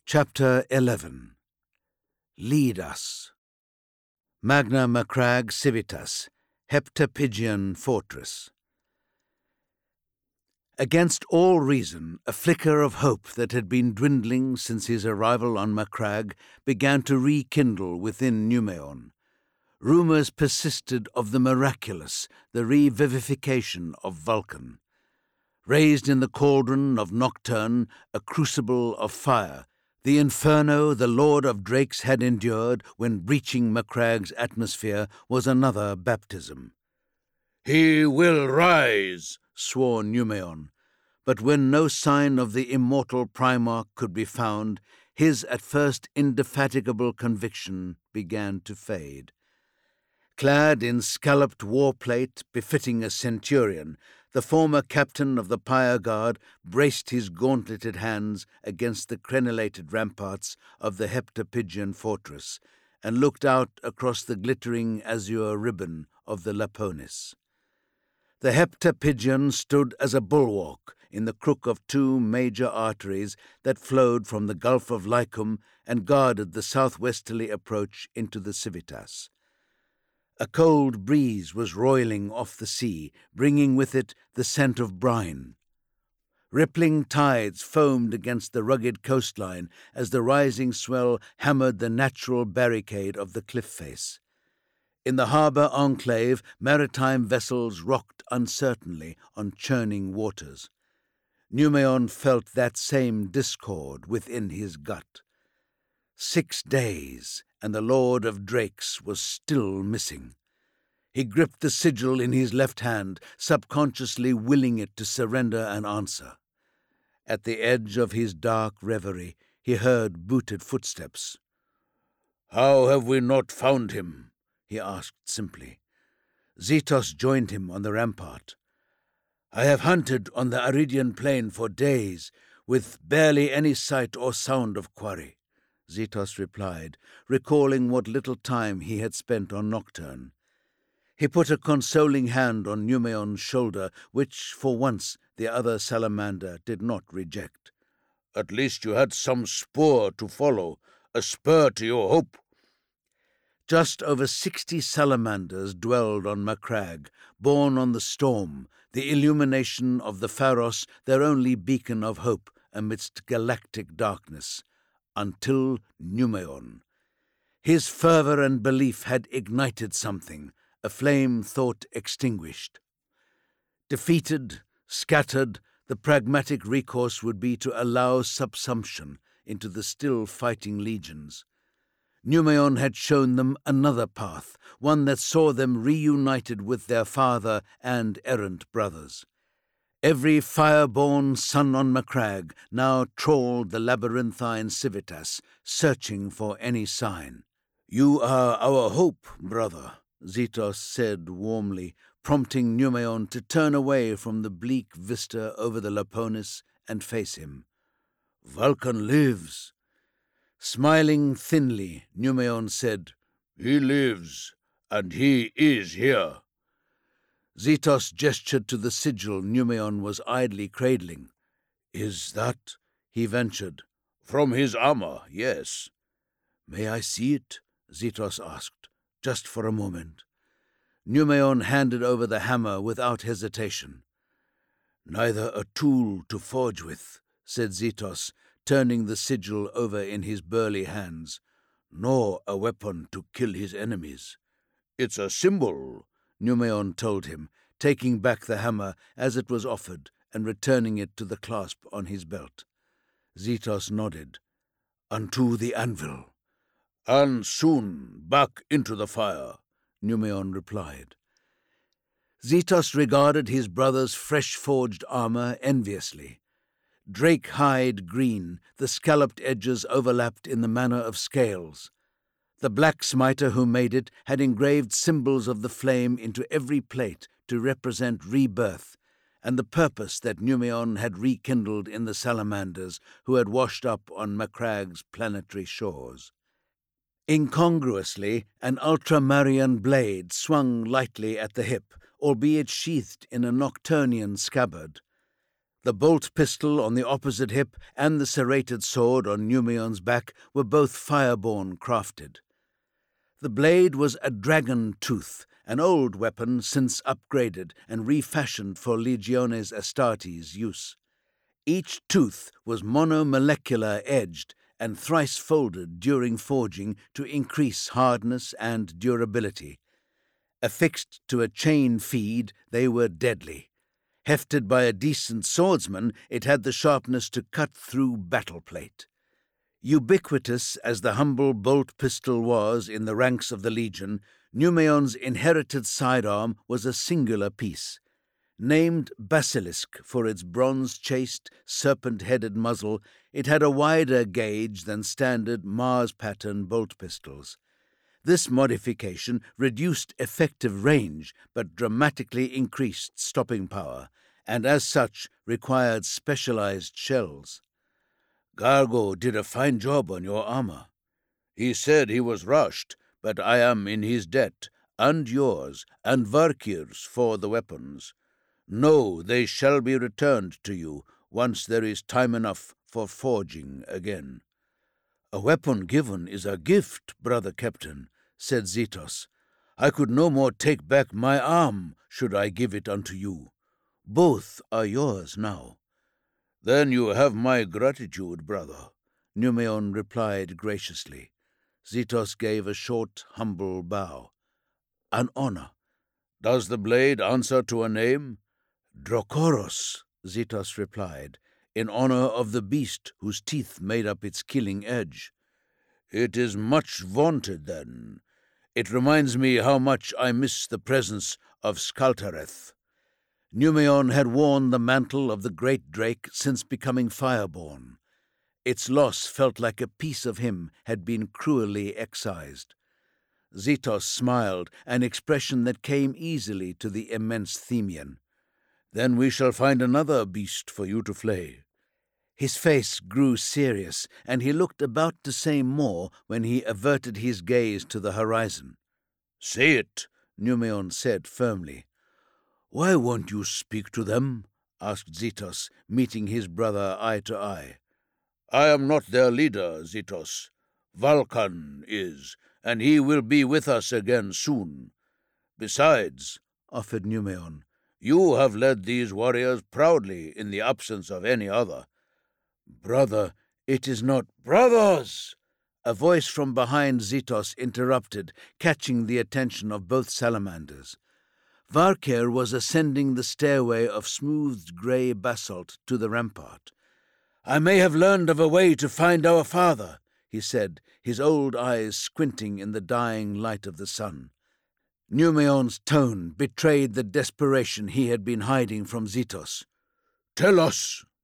Chapter 11. Lead Us. Magna Macragge Civitas, Heptapygian Fortress. Against all reason, a flicker of hope that had been dwindling since his arrival on Macragge began to rekindle within Numaeon. Rumours persisted of the miraculous, the revivification of Vulcan. Raised in the cauldron of Nocturne, a crucible of fire, the inferno the Lord of Drakes had endured when breaching Macragge's atmosphere was another baptism. "He will rise," swore Numaeon, but when no sign of the immortal Primarch could be found, his at first indefatigable conviction began to fade. Clad in scalloped war-plate befitting a centurion, the former captain of the Pyre Guard braced his gauntleted hands against the crenellated ramparts of the Heptapygian fortress and looked out across the glittering azure ribbon of the Laponis. The Heptapygian stood as a bulwark in the crook of two major arteries that flowed from the Gulf of Lycum and guarded the southwesterly approach into the Civitas. A cold breeze was roiling off the sea, bringing with it the scent of brine. Rippling tides foamed against the rugged coastline as the rising swell hammered the natural barricade of the cliff face. In the harbour enclave, maritime vessels rocked uncertainly on churning waters. Numaeon felt that same discord within his gut. 6 days, and the Lord of Drakes was still missing. He gripped the sigil in his left hand, subconsciously willing it to surrender an answer. At the edge of his dark reverie, he heard booted footsteps. "How have we not found him?" he asked simply. Zetos joined him on the rampart. "I have hunted on the Aridian plain for days, with barely any sight or sound of quarry," Zetos replied, recalling what little time he had spent on Nocturne. He put a consoling hand on Numaeon's shoulder, which, for once, the other salamander did not reject. "At least you had some spoor to follow, a spur to your hope." Just over 60 salamanders dwelled on Macragge, born on the storm, the illumination of the Pharos their only beacon of hope amidst galactic darkness, until Numaeon. His fervour and belief had ignited something, a flame thought extinguished. Defeated, scattered, the pragmatic recourse would be to allow subsumption into the still fighting legions. Numaeon had shown them another path, one that saw them reunited with their father and errant brothers. Every fire-born son on Macragge now trawled the labyrinthine Civitas, searching for any sign. "You are our hope, brother," Zetos said warmly, prompting Numaeon to turn away from the bleak vista over the Laponis and face him. "Vulcan lives." Smiling thinly, Numaeon said, "He lives, and he is here." Zetos gestured to the sigil Numaeon was idly cradling. "Is that?" he ventured. "From his armour, yes." "May I see it?" Zetos asked, just for a moment. Numaeon handed over the hammer without hesitation. "Neither a tool to forge with," said Zetos, turning the sigil over in his burly hands, "nor a weapon to kill his enemies." "It's a symbol," Numaeon told him, taking back the hammer as it was offered and returning it to the clasp on his belt. Zetos nodded. "Unto the anvil." "And soon back into the fire," Numaeon replied. Zetos regarded his brother's fresh-forged armour enviously. Drake-hide green, the scalloped edges overlapped in the manner of scales. The black smiter who made it had engraved symbols of the flame into every plate to represent rebirth, and the purpose that Numaeon had rekindled in the salamanders who had washed up on Macragge's planetary shores. Incongruously, an ultramarine blade swung lightly at the hip, albeit sheathed in a Nocturnian scabbard. The bolt pistol on the opposite hip and the serrated sword on Numeon's back were both fireborn crafted. The blade was a dragon tooth, an old weapon since upgraded and refashioned for Legiones Astartes' use. Each tooth was monomolecular edged and thrice folded during forging to increase hardness and durability. Affixed to a chain feed, they were deadly. Hefted by a decent swordsman, it had the sharpness to cut through battle plate. Ubiquitous as the humble bolt pistol was in the ranks of the Legion, Numeon's inherited sidearm was a singular piece. Named Basilisk for its bronze-chased, serpent-headed muzzle, it had a wider gauge than standard Mars-pattern bolt pistols. This modification reduced effective range but dramatically increased stopping power, and as such required specialized shells. "Gargo did a fine job on your armor. He said he was rushed, but I am in his debt, and yours, and Varkir's for the weapons. No, they shall be returned to you once there is time enough for forging again." "A weapon given is a gift, brother captain," said Zetos. "I could no more take back my arm should I give it unto you. Both are yours now." "Then you have my gratitude, brother," Numeon replied graciously. Zetos gave a short, humble bow. "An honor." "Does the blade answer to a name?" "Drokoros," Zetos replied, "in honor of the beast whose teeth made up its killing edge." "It is much vaunted, then. It reminds me how much I miss the presence of Skaltareth." Numeon had worn the mantle of the great drake since becoming fireborn. Its loss felt like a piece of him had been cruelly excised. Zetos smiled, an expression that came easily to the immense Themian. "Then we shall find another beast for you to flay." His face grew serious, and he looked about to say more when he averted his gaze to the horizon. "Say it," Numeon said firmly. "Why won't you speak to them?" asked Zetos, meeting his brother eye to eye. "I am not their leader, Zetos. Vulcan is, and he will be with us again soon. Besides," offered Numeon, "you have led these warriors proudly in the absence of any other." "Brother, it is not—" "Brothers!" A voice from behind Zetos interrupted, catching the attention of both salamanders. Varkir was ascending the stairway of smoothed grey basalt to the rampart. "I may have learned of a way to find our father," he said, his old eyes squinting in the dying light of the sun. Numeon's tone betrayed the desperation he had been hiding from Zetos. "Tell us!"